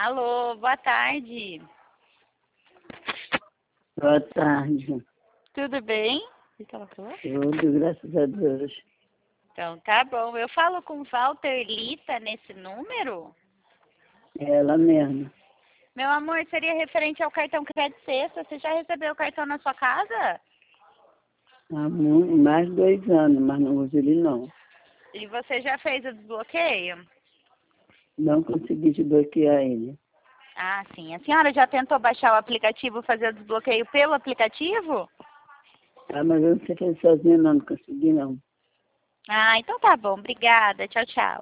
Alô, boa tarde. Boa tarde. Tudo bem? Tudo, graças a Deus. Então, tá bom. Eu falo com Walter Lita nesse número? É ela mesma. Meu amor, seria referente ao cartão Crédito Sexta. Você já recebeu o cartão na sua casa? Há mais de 2 anos, mas não uso ele não. E você já fez o desbloqueio? Não consegui desbloquear ele. Ah, sim. A senhora já tentou baixar o aplicativo e fazer o desbloqueio pelo aplicativo? Ah, mas eu não sei fazer sozinha não consegui não. Ah, então tá bom. Obrigada. Tchau, tchau.